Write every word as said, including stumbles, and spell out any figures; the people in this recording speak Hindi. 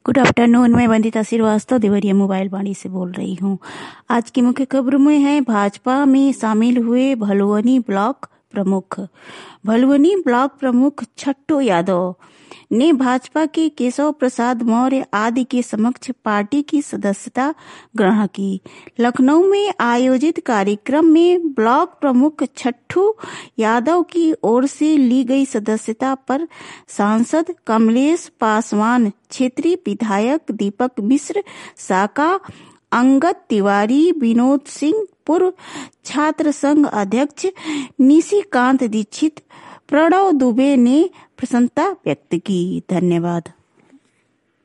Good afternoon. मैं वंदिता श्रीवास्तव देवरिया मोबाइल वाणी से बोल रही हूँ। आज की मुख्य खबरों में है, भाजपा में शामिल हुए भलुवनी ब्लॉक प्रमुख। भलुवनी ब्लॉक प्रमुख छट्टू यादव ने भाजपा के केशव प्रसाद मौर्य आदि के समक्ष पार्टी की सदस्यता ग्रहण की। लखनऊ में आयोजित कार्यक्रम में ब्लॉक प्रमुख छट्टू यादव की ओर से ली गई सदस्यता पर सांसद कमलेश पासवान, क्षेत्रीय विधायक दीपक मिश्र, साका अंगद तिवारी, विनोद सिंह, पूर्व छात्र संघ अध्यक्ष निशिकांत दीक्षित, प्रणव दुबे ने प्रसन्नता व्यक्त की। धन्यवाद।